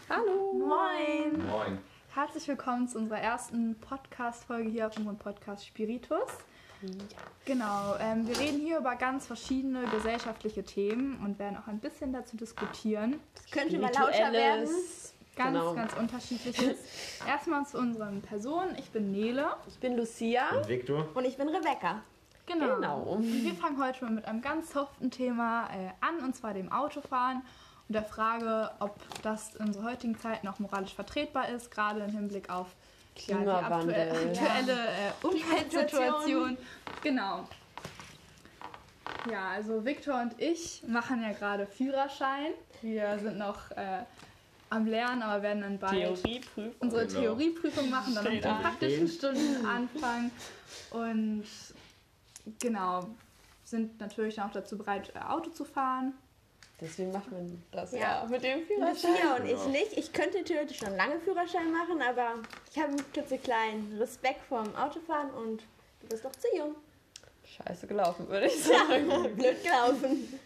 Hallo. Moin. Moin. Herzlich willkommen zu unserer ersten Podcast-Folge hier auf unserem Podcast Spiritus. Ja. Genau, wir reden hier über ganz verschiedene gesellschaftliche Themen und werden auch ein bisschen dazu diskutieren. Das könnte mal lauter werden. Ganz unterschiedliches. Erstmal zu unseren Personen. Ich bin Nele. Ich bin Lucia. Und Victor. Und ich bin Rebecca. Genau. Und wir fangen heute mal mit einem ganz soften Thema an, und zwar dem Autofahren und der Frage, ob das in unserer heutigen Zeit noch moralisch vertretbar ist, gerade im Hinblick auf Klimawandel. die aktuelle Umweltsituation. Genau. Ja, also Victor und ich machen ja gerade Führerschein. Wir sind noch am Lernen, aber werden dann bald unsere Theorieprüfung machen, dann mit den praktischen Stunden anfangen und genau, sind natürlich auch dazu bereit, Auto zu fahren. Deswegen macht man das Ja. mit dem Führerschein. Lucia und ich nicht. Ich könnte theoretisch schon lange Führerschein machen, aber ich habe einen klitzekleinen Respekt vorm Autofahren und du bist noch zu jung. Scheiße gelaufen, würde ich sagen. Ja, blöd gelaufen.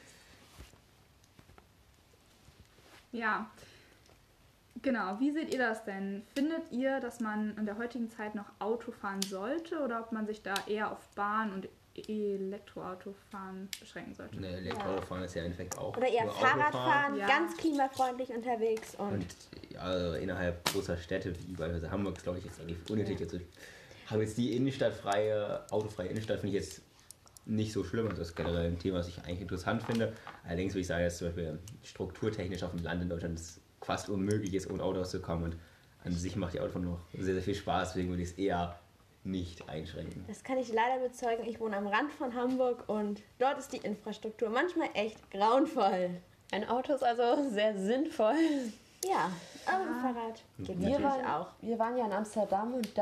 Ja, genau. Wie seht ihr das denn? Findet ihr, dass man in der heutigen Zeit noch Auto fahren sollte oder ob man sich da eher auf Bahn und Elektroautofahren beschränken sollte? Ne, Elektroautofahren ist ja im Endeffekt auch. Oder eher nur Fahrradfahren, Ja. ganz klimafreundlich unterwegs und Also innerhalb großer Städte, wie beispielsweise Hamburg, ist glaube ich jetzt eigentlich unnötig. Also, habe jetzt die autofreie Innenstadt finde ich jetzt nicht so schlimm. Also das ist generell ein Thema, was ich eigentlich interessant finde. Allerdings würde ich sagen, dass zum Beispiel strukturtechnisch auf dem Land in Deutschland es fast unmöglich ist, ohne Auto auszukommen. Und an sich macht die Autofahren noch sehr, sehr viel Spaß, deswegen würde ich es eher nicht einschränken. das kann ich leider bezeugen. Ich wohne am Rand von Hamburg und dort ist die Infrastruktur manchmal echt grauenvoll. Ein Auto ist also sehr sinnvoll. Ja, aber ein Fahrrad geht Wir natürlich auch. waren ja in Amsterdam und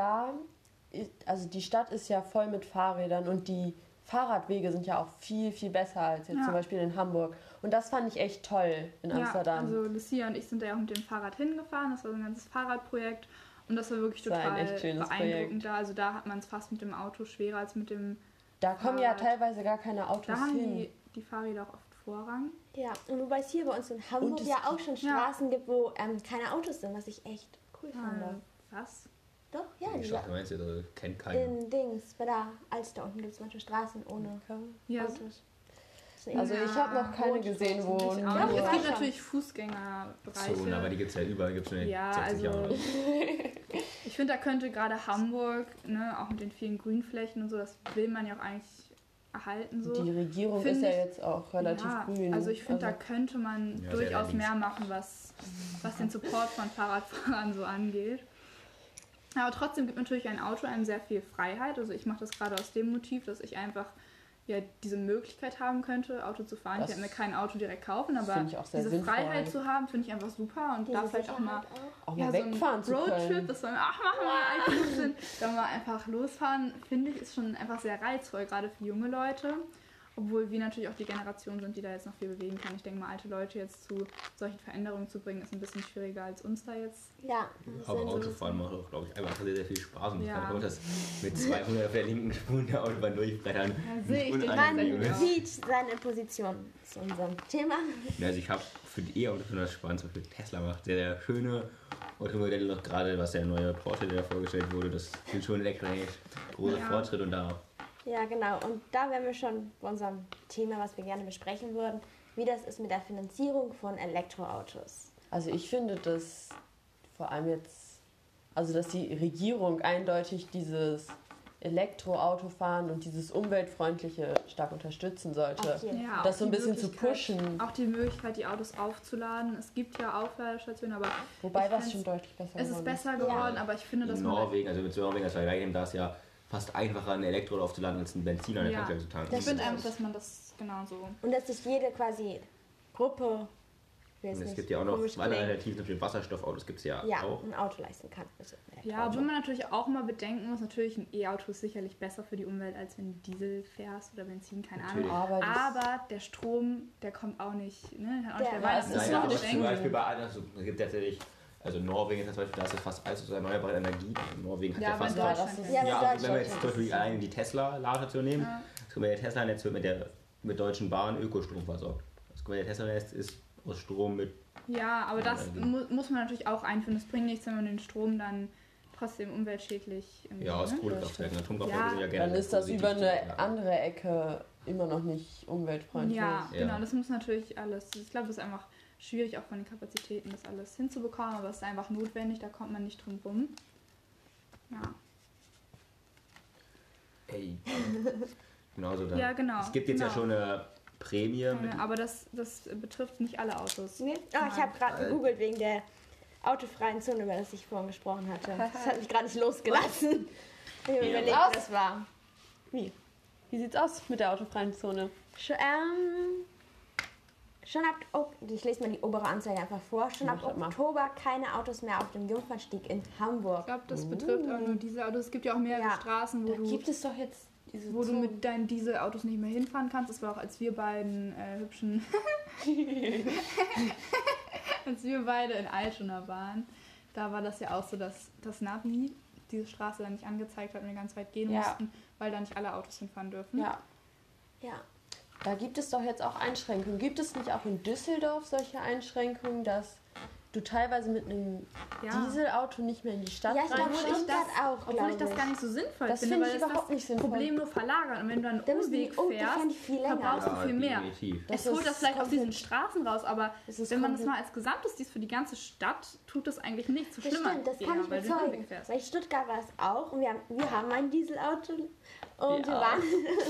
also die Stadt ist ja voll mit Fahrrädern und die Fahrradwege sind ja auch viel, viel besser als jetzt zum Beispiel in Hamburg. Und das fand ich echt toll in Amsterdam. Ja, also Lucia und ich sind da ja auch mit dem Fahrrad hingefahren. Das war so ein ganzes Fahrradprojekt und das war wirklich Das war ein total echt schönes beeindruckend Projekt. da. Also da hat man es fast mit dem Auto schwerer als mit dem Da kommen ja Fahrrad. teilweise gar keine Autos Da haben hin. die Fahrräder auch oft Vorrang. Ja, und wobei es hier bei uns in Hamburg Und ja auch schon Straßen gibt, wo keine Autos sind, was ich echt cool fand. Was? Doch, ja, Die dieser, Stadt meinst du, also, kennt keiner. in Dings, bei der Alster unten gibt es manche Straßen ohne Ja, Autos. Also ich habe noch keine gesehen, wo ich auch nicht. Ja, Es gibt schon. natürlich Fußgängerbereiche. So, aber die gibt es ja überall, gibt es schon Ja, 60 also Jahre. ich finde, da könnte gerade Hamburg, ne, auch mit den vielen Grünflächen und so, das will man ja auch eigentlich erhalten. So. Die Regierung Find ist ja ich- jetzt auch relativ Ja, grün. also ich finde, da könnte man Ja, sehr durchaus links. mehr machen, was den Support von Fahrradfahrern so angeht. Aber trotzdem gibt natürlich ein Auto einem sehr viel Freiheit. Also ich mache das gerade aus dem Motiv, dass ich einfach diese Möglichkeit haben könnte, Auto zu fahren. Das Ich werde mir kein Auto direkt kaufen, aber finde ich auch sehr diese sinnvoll. Freiheit zu haben, finde ich einfach super. Und da vielleicht auch mal auch mal wegfahren so zu ein Roadtrip, können. dass wir machen wir mal sind, da mal einfach losfahren, finde ich, ist schon einfach sehr reizvoll, gerade für junge Leute. Obwohl wir natürlich auch die Generation sind, die da jetzt noch viel bewegen kann. Ich denke mal, alte Leute jetzt zu solchen Veränderungen zu bringen, ist ein bisschen schwieriger als uns da jetzt. Ja, Aber Autofahren macht auch, glaube ich, einfach sehr, sehr viel Spaß. Und Ja. ich kann auch das mit 200 auf der linken Spur der Autobahn durchbrettern. Ja, sehe ich den Unangenehm man ist. sieht seine Position zu unserem Thema. Ja, also ich habe für die E-Autos besonders spannend, zum Beispiel Tesla macht sehr, sehr schöne Automodelle noch gerade, was der neue Porsche, der da vorgestellt wurde, das sind schon elektronisch große Fortschritt und da Ja, genau. Und da wären wir schon bei unserem Thema, was wir gerne besprechen würden, wie das ist mit der Finanzierung von Elektroautos. Also ich finde, dass vor allem jetzt, also dass die Regierung eindeutig dieses Elektroautofahren und dieses umweltfreundliche stark unterstützen sollte. Auf jeden Ja, Das auch so ein die bisschen zu Möglichkeit- pushen. Auch die Möglichkeit, die Autos aufzuladen. Es gibt ja Aufladestationen, aber Wobei ich das find's- schon deutlich besser es ist geworden besser geworden, aber ich finde, dass in man... Norwegen, also mit Norwegen als Vergleich nehmen, da ist ja fast einfacher, ein Elektro aufzuladen, als ein Benziner an der Ja. Tankstelle zu tanken. Ich finde einfach, dass man das genauso... Und dass sich jede quasi Gruppe, ich will jetzt Und es nicht gibt ja auch noch komisch zwei klingen, Alternativen, zum Beispiel Wasserstoffautos gibt es ja, ja, auch. ein Auto leisten kann. Also ein Ja, Elektroauto. obwohl man natürlich auch mal bedenken muss, natürlich ein E-Auto ist sicherlich besser für die Umwelt, als wenn du Diesel fährst oder Benzin, keine Ahnung. Natürlich. Aber Aber der Strom, der kommt auch nicht, ne? Hat auch nicht Der- der Weihnachts- es ist Naja, noch aber nicht zum eng. Beispiel bei also, es gibt tatsächlich, also Norwegen ist zum Beispiel, da ist es fast alles aus erneuerbarer Energie. Norwegen hat Ja, ja aber fast in Ja, Deutschland das ist- Ja, Ja, aber aber wenn wir jetzt Deutschland zum Beispiel alleine die Tesla-Ladestation nehmen, Ja. das können wir Tesla-Netz wird mit Deutschen Bahn Ökostrom versorgt. Das können wir der Tesla-Netz ist aus Strom mit Ja, aber das muss man natürlich auch einführen. Das bringt nichts, wenn man den Strom dann trotzdem umweltschädlich... Ja, aus Kohlekraftwerken. Atomkraftwerke sind ja gerne... Dann ist das über eine andere Ecke immer noch nicht umweltfreundlich. Ja, genau. Das muss natürlich alles... Ich glaube, es ist einfach schwierig, auch von den Kapazitäten das alles hinzubekommen, aber es ist einfach notwendig, da kommt man nicht drum rum. Ja. Ey. Genauso da. Ja, genau. Es gibt jetzt ja schon eine Prämie. Aber das betrifft nicht alle Autos. Nee? Oh, ich habe gerade gegoogelt wegen der autofreien Zone, über das ich vorhin gesprochen hatte. Das hat mich gerade nicht losgelassen. Ich habe überlegt, wie das war. Wie sieht's aus mit der autofreien Zone? Schon ab, ich lese mal die obere Anzeige einfach vor, schon ab Oktober keine Autos mehr auf dem Jungfernstieg in Hamburg. Ich glaube, das betrifft auch nur diese Autos. Es gibt ja auch mehrere Straßen, wo gibt es doch jetzt wo du mit deinen Dieselautos nicht mehr hinfahren kannst. Das war auch, als wir beiden hübschen... als wir beide in Altona waren, da war das ja auch so, dass das Navi diese Straße dann nicht angezeigt hat und wir ganz weit gehen mussten, weil da nicht alle Autos hinfahren dürfen. Ja. Da gibt es doch jetzt auch Einschränkungen. Gibt es nicht auch in Düsseldorf solche Einschränkungen, dass du teilweise mit einem Dieselauto nicht mehr in die Stadt reinkommst? Obwohl ich das gar nicht so sinnvoll finde, weil das Problem nur verlagert. Und wenn du einen Umweg fährst, verbrauchst du viel mehr. Es holt das vielleicht aus diesen Straßen raus, aber wenn man das mal als Gesamtes sieht für die ganze Stadt, tut das eigentlich nichts so schlimmer. Das kann ich bezeugen. Weil in Stuttgart war es auch und wir haben ein Dieselauto und wir waren...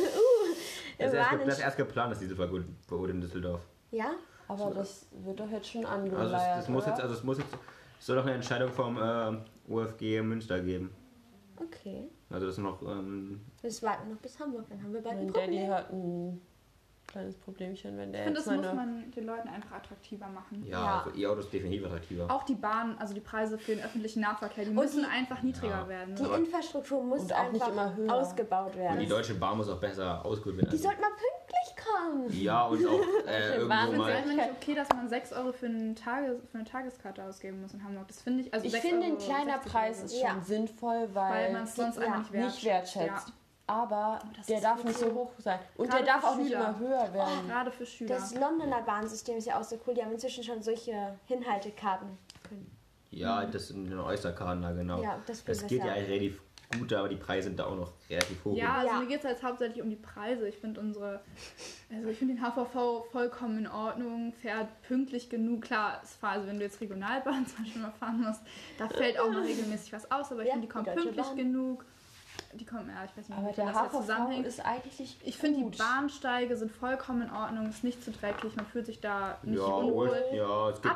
das ist erst geplant, dass Dieselverbot in Düsseldorf. Ja? Aber das wird doch jetzt schon angeleiert, es soll doch eine Entscheidung vom UFG Münster geben. Okay. Also das ist noch... Wir warten noch bis Hamburg, dann haben wir bald ein Problem. Daddy hat ein kleines Problemchen, wenn der ich finde, das muss man den Leuten einfach attraktiver machen. Ja. Also E-Autos definitiv attraktiver. Auch die Bahn, also die Preise für den öffentlichen Nahverkehr, die müssen einfach niedriger werden. Die Infrastruktur muss einfach ausgebaut werden. Und die Deutsche Bahn muss auch besser ausgebaut werden. Die sollten mal pünktlich kommen. Ja, und auch irgendwo mal... Ich finde es nicht okay, dass man 6 Euro für eine Tageskarte ausgeben muss in Hamburg. Das finde ich... Also ich finde, ein kleiner Preis ist schon sinnvoll, weil man es sonst einfach nicht wertschätzt. Ja. Aber der darf nicht so hoch sein. Und der darf auch nicht immer höher werden. Gerade für Schüler. Das Londoner Bahnsystem ist ja auch so cool. Die haben inzwischen schon solche Hinhaltekarten. Ja, das sind eine Oysterkarten da, genau. Ja, das geht ja eigentlich relativ gut, aber die Preise sind da auch noch relativ hoch. Ja, also mir geht es jetzt hauptsächlich um die Preise. Ich finde den HVV vollkommen in Ordnung, fährt pünktlich genug. Klar, also wenn du jetzt Regionalbahn zum Beispiel mal fahren musst, da fällt auch mal regelmäßig was aus, aber ich finde, die kommen pünktlich genug. Die kommen, ich weiß nicht, aber der HVV ist eigentlich ich finde, die Bahnsteige sind vollkommen in Ordnung, ist nicht zu dreckig, man fühlt sich da nicht unwohl. Ja, es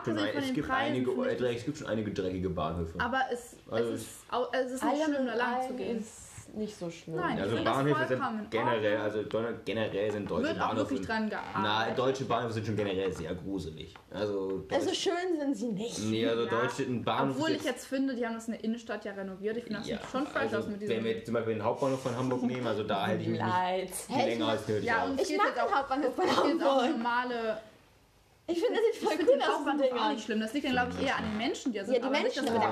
gibt schon einige dreckige Bahnhöfe. Aber es ist nicht schlimm, da lang zu gehen. Ist nicht so schlimm. Nein, also Bahnhöfe sind generell sind deutsche Bahnhöfe. Wirklich dran gearbeitet. Na, deutsche Bahnhöfe sind schon generell sehr gruselig. Also schön sind sie nicht. Nee, also deutsche Bahnhöfe. Obwohl ich jetzt finde, die haben das in der Innenstadt ja renoviert. Ich finde das sieht schon falsch aus mit diesem. Wenn wir zum Beispiel den Hauptbahnhof von Hamburg nehmen, also da hätte ich mich nicht länger als nötig aus. Ich mag den Hauptbahnhof von Hamburg. Normale. Ich finde, das sieht voll cool aus. Das ist auch nicht schlimm. Das liegt dann, glaube ich, eher an den Menschen, die da sind. Ja, die Menschen. Das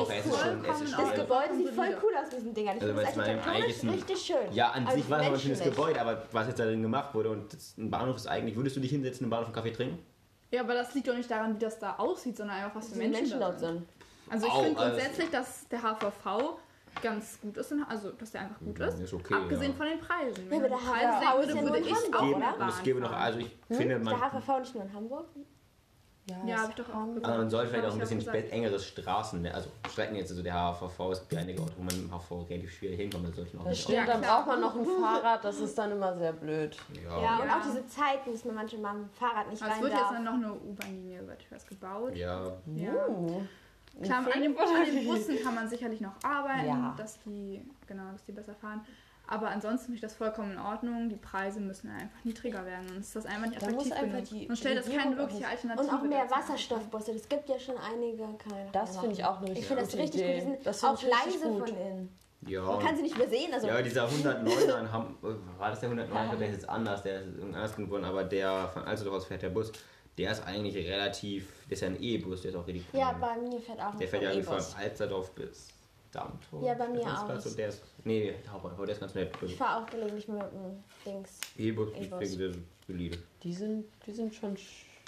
Gebäude sieht voll cool aus mit diesen Dingern. Ich finde das architektonisch richtig schön. Ja, an sich war es aber ein schönes Gebäude, aber was jetzt da drin gemacht wurde und ein Bahnhof ist eigentlich, würdest du dich hinsetzen, im Bahnhof einen Kaffee trinken? Ja, aber das liegt doch nicht daran, wie das da aussieht, sondern einfach, was für Menschen dort sind. Also ich finde grundsätzlich, dass der HVV ganz gut ist, also dass der einfach gut ist, okay, abgesehen von den Preisen. Ja, aber der HVV ist ja nur in Hamburg, oder? Es gäbe noch, also ich finde, der HVV nicht nur in Hamburg? Ja, habe ich doch auch gesagt. Aber man sollte vielleicht auch ein bisschen engeres Straßen, also Strecken jetzt, also der HVV, es gibt ja einige Orte, wo man im HVV relativ schwierig hinkommt. Das stimmt, dann braucht man noch ein Fahrrad, das ist dann immer sehr blöd. Ja, und auch diese Zeiten, dass man manchmal mit dem Fahrrad nicht rein darf. Es wird jetzt dann noch eine U-Bahn-Linie, soweit ich weiß, gebaut. Ja. Klar, an den Bussen kann man sicherlich noch arbeiten, dass die besser fahren. Aber ansonsten finde ich das vollkommen in Ordnung. Die Preise müssen einfach niedriger werden. Sonst ist das einfach nicht attraktiv genug. Und stellt das keine wirkliche Alternative. Und auch mehr Wasserstoffbusse. Das gibt ja schon einige. Das finde ich auch eine richtig gute Idee. Ich finde das richtig gut. Die sind auch leise von innen. Ja. Man kann sie nicht übersehen. Also ja, dieser 109er in Hamburg, war das der 109er? Der ist jetzt anders, der ist anders geworden, aber der von Alsterdorf aus fährt der Bus. Der ist eigentlich relativ, der ist ja ein E-Bus, der ist auch richtig cool. Ja, bei mir fährt auch ein Der fährt ja von Alsterdorf bis Dammtor. Ja, bei mir auch. Und der ist, der ist ganz nett. Ich fahre auch gelegentlich mit dem Dings. E-Bus, die fliegen sehr solide. Die sind schon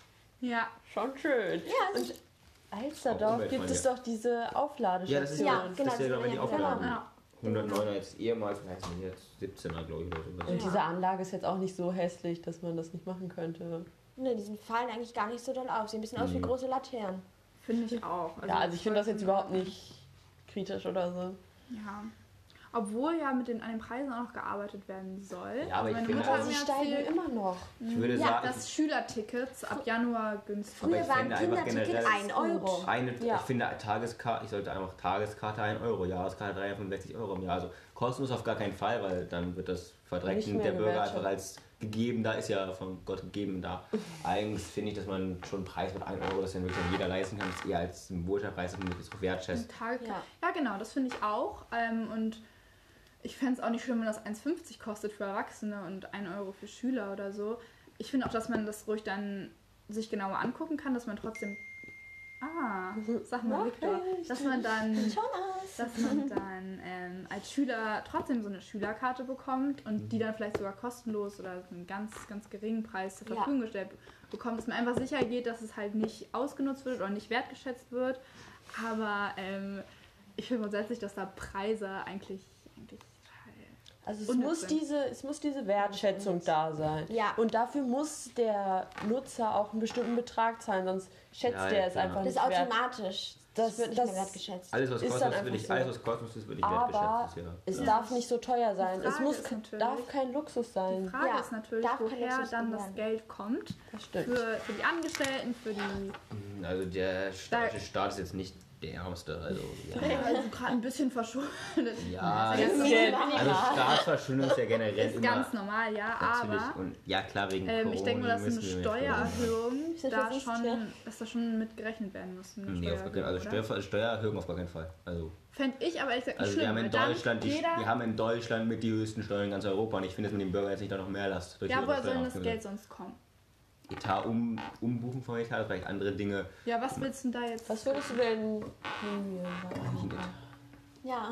Ja. Schon schön. Ja, und Alsterdorf gibt es doch diese Aufladestation. Ja, das ist ja, genau, das ist ja glaube ich, die Auflage. Ja. 109er jetzt ehemals, vielleicht sind jetzt 17er, glaube ich. Oder so. Und diese Anlage ist jetzt auch nicht so hässlich, dass man das nicht machen könnte. Ne, die fallen eigentlich gar nicht so doll auf. Sehen ein bisschen aus wie große Laternen. Finde ich auch. Also ich finde das jetzt überhaupt nicht kritisch oder so. Ja. Obwohl ja an den Preisen auch noch gearbeitet werden soll. Ja, aber ich meine finde, Mutter also hat mir sie steigen erzählt, immer noch. Ich würde Ja, sagen, dass Schülertickets ab Januar günstig Aber Früher ich waren finde einfach Kinderticket generell 1 Euro. Ja. Ich finde Tageskarte, ich sollte einfach Tageskarte 1 Euro, Jahreskarte 365 Euro im Jahr. Also kostenlos auf gar keinen Fall, weil dann wird das verdreckt Nicht und mehr der Bürger gewertschätzt. einfach als gegeben, da ist ja von Gott gegeben da. Eigentlich finde ich, dass man schon einen Preis mit 1 Euro, das dann wirklich jeder leisten kann, ist eher als ein Wohlfahrtspreis, dass man das auch wertschätzt. Ja, genau, das finde ich auch. Und ich fände es auch nicht schlimm, wenn das 1,50 kostet für Erwachsene und 1 Euro für Schüler oder so. Ich finde auch, dass man das ruhig dann sich genauer angucken kann, dass man trotzdem... sag mal, Victor, dass man dann als Schüler trotzdem so eine Schülerkarte bekommt und die dann vielleicht sogar kostenlos oder einen ganz, ganz geringen Preis zur Verfügung gestellt bekommt, dass man einfach sicher geht, dass es halt nicht ausgenutzt wird oder nicht wertgeschätzt wird. Aber ich finde grundsätzlich, dass da Preise eigentlich Also es muss diese Wertschätzung da sein. Ja. Und dafür muss der Nutzer auch einen bestimmten Betrag zahlen, sonst schätzt der es einfach Das nicht ist wert. automatisch. Das wird nicht mehr wertgeschätzt. Alles, was Ist kostenlos dann will ich, einfach alles, so. was kostenlos ist, will ich Aber wertgeschätzt. Ja. es darf nicht so teuer sein. Die Es Frage muss, ist natürlich- darf kein Luxus sein. Die Frage ist natürlich, darf kein woher Luxus dann werden. das Geld kommt. Das stimmt. Für die Angestellten, für die... Also der deutsche Staat ist jetzt nicht der ärmste. Also, Also gerade ein bisschen verschuldet. ja, minimal. also Staatsverschuldung ist ja generell Ist immer ganz normal, ja, natürlich. aber Und, ja klar, wegen Corona ich denke mal, dass eine müssen wir Steuererhöhung Ja. dass da schon mit gerechnet werden muss. Eine Nee, auf gar keinen, also Steuererhöhung auf gar keinen Fall. Also Fände ich aber ehrlich gesagt nicht wir schlimm. haben in weil dann Deutschland wir haben in Deutschland mit die höchsten Steuern in ganz Europa und ich finde, dass man den Bürger jetzt nicht da noch mehr Last durch ja, ihre woher soll Steuern denn das aufnehmen. Geld sonst kommen? Etat umbuchen vom Etat, vielleicht andere Dinge. Ja, was willst du denn da jetzt? Was würdest du denn nehmen? Ja.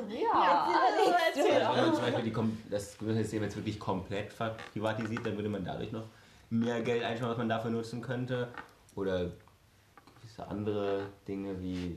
Also, wenn man zum Beispiel das Gesundheitssystem jetzt wirklich komplett privatisiert, dann würde man dadurch noch mehr Geld einsparen, was man dafür nutzen könnte. Oder gewisse andere Dinge wie...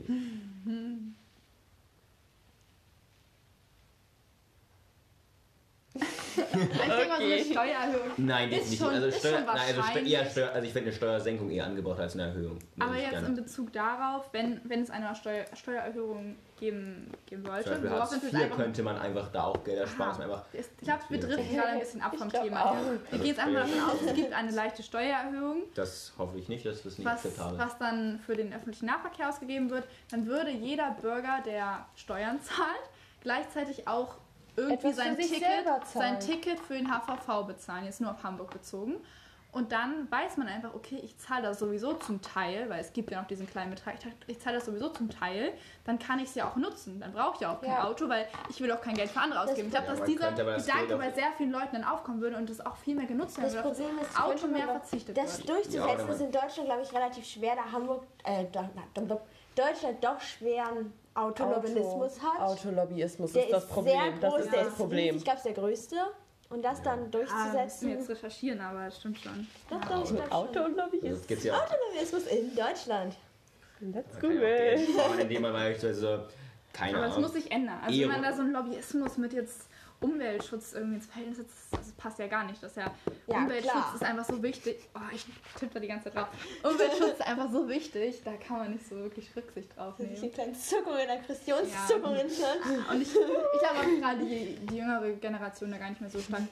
Ich denke mal, so eine Steuererhöhung. Nein, Ist nicht. schon- Also, ist schon wahrscheinlich. ich finde eine Steuersenkung eher angebracht als eine Erhöhung. Aber Muss ich jetzt gerne. in Bezug darauf, wenn es eine Steuererhöhung geben Zum sollte, Beispiel worauf Hartz natürlich IV einfach... könnte man einfach da auch Gelder sparen. dass man einfach Ich glaube, wir driften gerade ein bisschen ab vom glaub Thema. auch. Wir gehen jetzt einfach davon aus, es gibt eine leichte Steuererhöhung, Das hoffe ich nicht, dass das nicht was akzeptabel ist. dann für den öffentlichen Nahverkehr ausgegeben wird. Dann würde jeder Bürger, der Steuern zahlt, gleichzeitig auch irgendwie Etwas für sich selber sein zahlen. Ticket für den HVV bezahlen, jetzt nur auf Hamburg bezogen. Und dann weiß man einfach, okay, ich zahle das sowieso zum Teil, weil es gibt ja noch diesen kleinen Betrag, ich zahle das sowieso zum Teil, dann kann ich es ja auch nutzen. Dann brauche ich ja auch kein Auto, weil ich will auch kein Geld für andere ausgeben. Ich glaube, Ja, dass man dieser könnte aber das Gedanke Geld bei sehr vielen Leuten dann aufkommen würde und das auch viel mehr genutzt werden Das würde, dass Problem das ist, Auto könnte mehr man verzichtet das wird. durchzusetzen Ja, ist in Deutschland, glaube ich, relativ schwer, da Deutschland doch schweren Autolobbyismus hat. Autolobbyismus Der ist das Problem. sehr Das groß, ist der das Problem. riesig, ich glaube, es ist der größte. Und das dann Ah, müssen durchzusetzen. wir jetzt recherchieren, aber das stimmt schon. Doch, ich glaube schon. Autolobbyismus. Das gibt's ja auch. Autolobbyismus in Deutschland. Let's Man kann ja auch Google. Geld sparen, indem man beispielsweise, keine Aber es Ahnung, muss sich ändern. Also wenn man da so einen Lobbyismus mit jetzt Umweltschutz irgendwie ins Verhältnis setzt, das passt ja gar nicht. Das ist ja, Ja, Umweltschutz klar. ist einfach so wichtig. Oh, ich tippe da die ganze Zeit drauf. Umweltschutz ist einfach so wichtig, da kann man nicht so wirklich Rücksicht drauf Das ist eine nehmen. kleine Zuckungen, Aggressionszuckungen schon. Und ich glaube auch gerade die jüngere Generation da gar nicht mehr so stark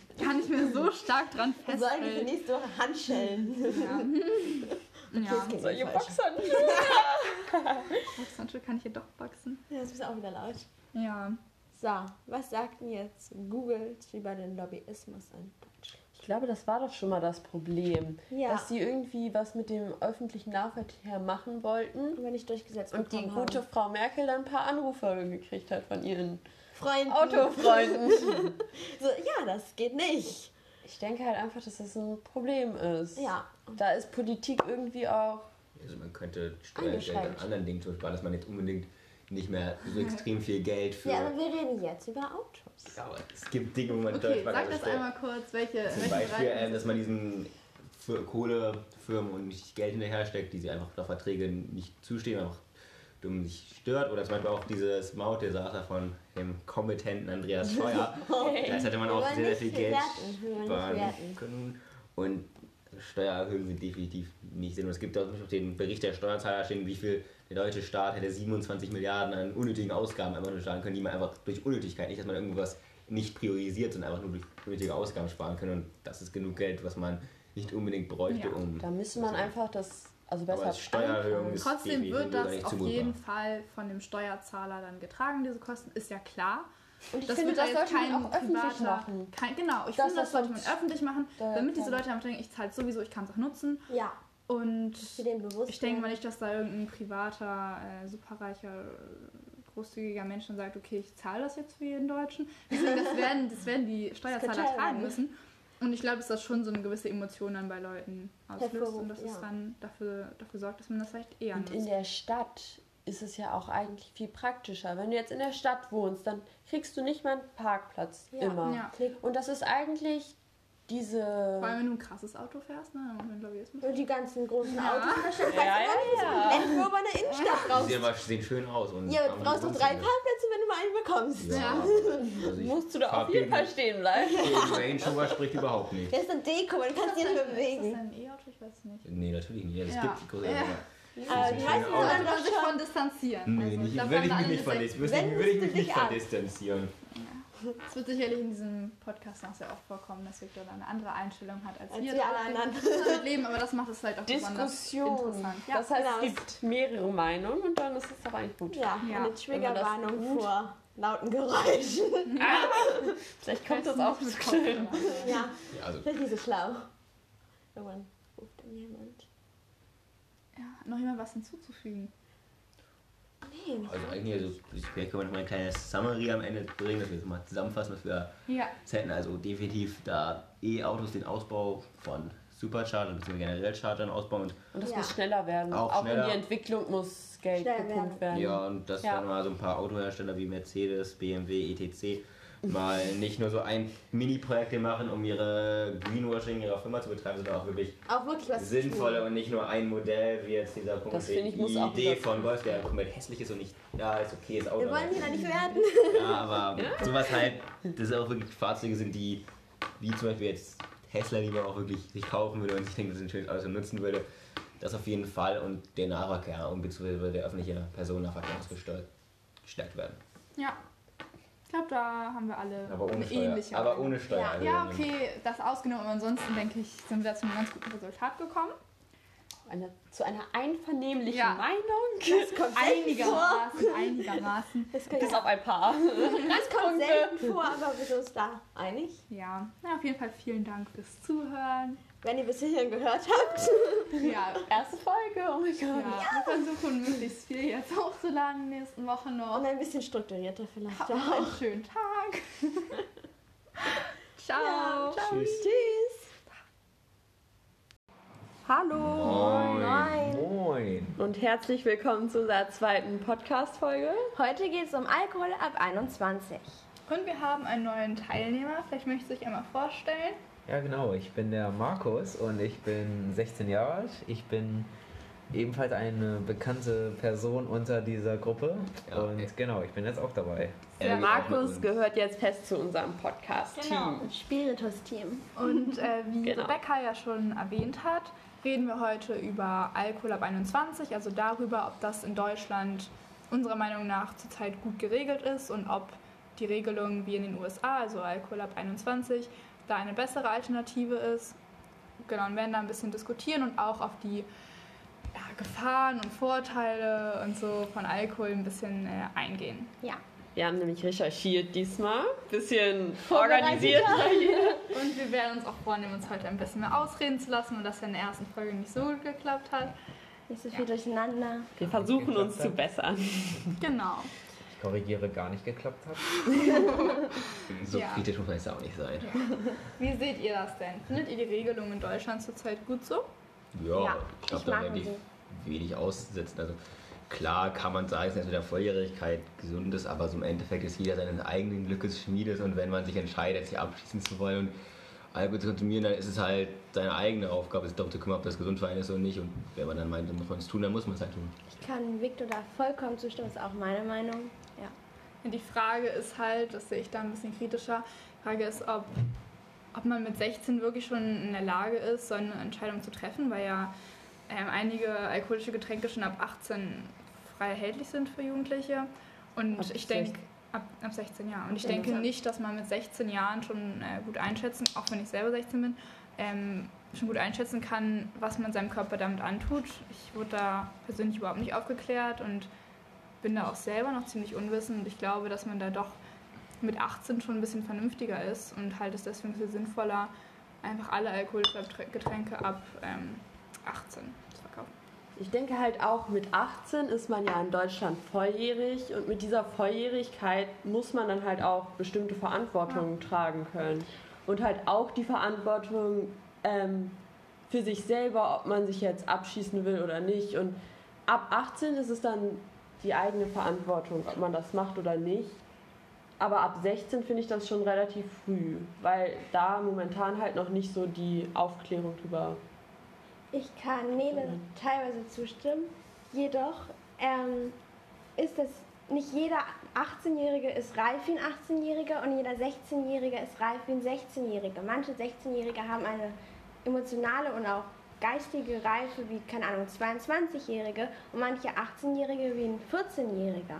dran Sollen die für festhalten. nächste Woche Handschellen? Ja, Solche Boxern. Boxhandschuhe kann ich hier doch boxen. Ja, das ist auch wieder laut. Ja. So, was sagt denn jetzt Google über den Lobbyismus in Deutschland? Ich glaube, das war doch schon mal das Problem. Ja. Dass sie irgendwie was mit dem öffentlichen Nahverkehr machen wollten. Aber nicht durchgesetzt Und die bekommen gute haben. Frau Merkel dann ein paar Anrufe gekriegt hat von ihren Freunden. Autofreunden. So, ja, das geht nicht. Ich denke halt einfach, dass das ein Problem ist. Ja. Da ist Politik irgendwie auch... also man könnte Steuergeld Eingeschränkt. an anderen Dingen zum Beispiel, dass man jetzt unbedingt nicht mehr so extrem viel Geld für... Ja, aber wir reden jetzt über Autos. Ja, aber es gibt Dinge, wo man Okay, Steuern sag das einmal kurz, welche Zum Beispiel, Bereiche- dass man diesen für Kohlefirmen und nicht Geld hinterher steckt, die sie einfach nach Verträgen nicht zustehen, einfach dumm sich stört. Oder zum Beispiel auch dieses Mautdesaster von dem kompetenten Andreas Scheuer. Da hätte man auch sehr, sehr viel Geld sparen können. Und Steuererhöhungen sind definitiv nicht Sinn. Und es gibt auch auf den Bericht der Steuerzahler stehen, wie viel der deutsche Staat hätte 27 Milliarden an unnötigen Ausgaben einfach nur sparen können, die man einfach durch Unnötigkeit, nicht, dass man irgendwas nicht priorisiert, sondern einfach nur durch unnötige Ausgaben sparen können. Und das ist genug Geld, was man nicht unbedingt bräuchte, um... Da müsste man einfach das... Also besser Steuererhöhung ist trotzdem wird das auf jeden Fall von dem Steuerzahler dann getragen, diese Kosten, ist ja klar. Und ich das finde, wird das sollte man auch öffentlich machen. Genau, ich finde, das sollte man öffentlich machen, damit diese Leute einfach denken, ich zahle sowieso, ich kann es auch nutzen. Ja. Und ich denke mal nicht, dass da irgendein privater, superreicher, großzügiger Mensch dann sagt, okay, ich zahle das jetzt für jeden Deutschen. Deswegen, das werden die Steuerzahler tragen müssen. Und ich glaube, dass das schon so eine gewisse Emotion dann bei Leuten auslöst und dass es dann dafür sorgt, dass man das vielleicht eher nutzt. Und in der Stadt ist es ja auch eigentlich viel praktischer. Wenn du jetzt in der Stadt wohnst, dann kriegst du nicht mal einen Parkplatz immer. Ja. Und das ist eigentlich diese... Vor allem, wenn du ein krasses Auto fährst, ne? Dann muss man, glaube ich, Und die ganzen großen Autos. Ja. Wo man in der Innenstadt raus. Die sehen schön aus. Und Ja, du brauchst doch 3 Parkplätze, wenn du mal einen bekommst. Ja. Also musst du da auf jeden Fall stehen bleiben. Range Rover spricht überhaupt nicht. Das ist eine Deko, man kann es nicht mehr bewegen. Ist das ein E-Auto? Ich weiß nicht. Nee, natürlich nicht. Es gibt die große Aber die meisten sollte man sich von distanzieren. Nee, also, würde ich mich nicht von distanzieren. Es wird sicherlich in diesem Podcast noch sehr oft vorkommen, dass Victor da eine andere Einstellung hat als wir alle anderen. Leben, aber das macht es vielleicht auch Diskussion. interessant. Ja, das heißt, es gibt mehrere Meinungen und dann ist es doch eigentlich gut. Ja, eine Triggerwarnung vor lauten Geräuschen. Vielleicht kommt das auch mit schön. Ja, also. Das ist nicht so schlau. Irgendwann ruft dann jemand. Ja, noch jemand was hinzuzufügen? Nee, also eigentlich, vielleicht können wir noch mal ein kleines Summary am Ende bringen, dass wir das mal zusammenfassen, was wir hätten. Also definitiv da E-Autos den Ausbau von Superchargern bzw. generell Chargern ausbauen. Und das muss schneller werden. Auch schneller. In die Entwicklung muss Geld gepumpt werden. Ja, und das werden mal so ein paar Autohersteller wie Mercedes, BMW, etc. mal nicht nur so ein Mini-Projekte machen, um ihre Greenwashing ihrer Firma zu betreiben, sondern auch wirklich was sinnvolle und nicht nur ein Modell, wie jetzt dieser Punkt, die Idee von Golf, der komplett hässlich ist und nicht, ist okay, ist Auto. Wir wollen hier nicht werden. Ja, aber sowas halt, das auch wirklich Fahrzeuge sind, die, wie zum Beispiel jetzt Tesla, die man auch wirklich sich kaufen würde und sich denkt, das ist ein schönes Auto nutzen würde, das auf jeden Fall und der Nahverkehr und beziehungsweise der öffentliche Personennahverkehr muss gestärkt werden. Ja. Ich glaube, da haben wir alle eine ähnliche. Aber ohne Steuer. Ja, okay, das ausgenommen. Aber ansonsten denke ich, sind wir zu einem ganz guten Resultat gekommen. Zu einer einvernehmlichen Meinung. Das kommt einigermaßen. Bis auf ein paar. Das kommt selten vor, aber wir sind uns da einig. Ja, auf jeden Fall vielen Dank fürs Zuhören. Wenn ihr bis hierhin gehört habt. Ja, erste Folge, oh mein Gott. Ja, wir versuchen möglichst viel jetzt hochzuladen, nächsten Woche noch. Und ein bisschen strukturierter vielleicht. Habt noch einen schönen Tag. Ciao. Ja, ciao. Tschüss. Hallo. Moin. Moin. Und herzlich willkommen zu unserer zweiten Podcast-Folge. Heute geht es um Alkohol ab 21. Und wir haben einen neuen Teilnehmer. Vielleicht möchtest du dich einmal vorstellen. Ja, genau. Ich bin der Markus und ich bin 16 Jahre alt. Ich bin ebenfalls eine bekannte Person unter dieser Gruppe. Ja, und genau, ich bin jetzt auch dabei. Der Markus gehört jetzt fest zu unserem Podcast-Team. Genau, Spiritus-Team. Und wie Rebecca ja schon erwähnt hat, reden wir heute über Alkohol ab 21, also darüber, ob das in Deutschland unserer Meinung nach zurzeit gut geregelt ist und ob die Regelung wie in den USA, also Alkohol ab 21, da eine bessere Alternative ist. Genau, und werden da ein bisschen diskutieren und auch auf die Gefahren und Vorteile und so von Alkohol ein bisschen eingehen. Ja. Wir haben nämlich recherchiert diesmal, ein bisschen organisiert. Und wir werden uns auch vornehmen, uns heute ein bisschen mehr ausreden zu lassen und das ja in der ersten Folge nicht so gut geklappt hat. Nicht so viel durcheinander. Wir versuchen uns zu bessern. Genau. Ich korrigiere, gar nicht geklappt hat. So kritisch muss man jetzt auch nicht sein. Wie seht ihr das denn? Findet ihr die Regelung in Deutschland zurzeit gut so? Ja, ich glaube, da werde ich wenig aussetzen. Also klar kann man sagen, dass mit der Volljährigkeit gesund ist, aber so im Endeffekt ist jeder seines eigenen Glückes Schmiedes und wenn man sich entscheidet, sich abschließen zu wollen und Alkohol zu konsumieren, dann ist es halt seine eigene Aufgabe, sich darum zu kümmern, ob das gesund für einen ist oder nicht. Und wenn man dann meint, dann muss man es tun, dann muss man es halt tun. Ich kann Victor da vollkommen zustimmen, das ist auch meine Meinung. Ja. Und die Frage ist halt, das sehe ich da ein bisschen kritischer, die Frage ist, ob man mit 16 wirklich schon in der Lage ist, so eine Entscheidung zu treffen, weil ja einige alkoholische Getränke schon ab 18 frei erhältlich sind für Jugendliche. Und ich denke, ab 16 Jahren. Und ich denke nicht, dass man mit 16 Jahren schon gut einschätzen, auch wenn ich selber 16 bin, schon gut einschätzen kann, was man seinem Körper damit antut. Ich wurde da persönlich überhaupt nicht aufgeklärt und bin da auch selber noch ziemlich unwissend. Und ich glaube, dass man da doch mit 18 schon ein bisschen vernünftiger ist und halt es deswegen viel sinnvoller, einfach alle alkoholischen Getränke ab 18 zu verkaufen. Ich denke halt auch, mit 18 ist man ja in Deutschland volljährig und mit dieser Volljährigkeit muss man dann halt auch bestimmte Verantwortungen tragen können. Und halt auch die Verantwortung für sich selber, ob man sich jetzt abschießen will oder nicht. Und ab 18 ist es dann die eigene Verantwortung, ob man das macht oder nicht. Aber ab 16 finde ich das schon relativ früh, weil da momentan halt noch nicht so die Aufklärung drüber. Ich kann Nele teilweise zustimmen, jedoch ist es nicht jeder 18-Jährige ist reif wie ein 18-Jähriger und jeder 16-Jährige ist reif wie ein 16-Jähriger. Manche 16-Jährige haben eine emotionale und auch geistige Reife wie, keine Ahnung, 22-Jährige und manche 18-Jährige wie ein 14-Jähriger.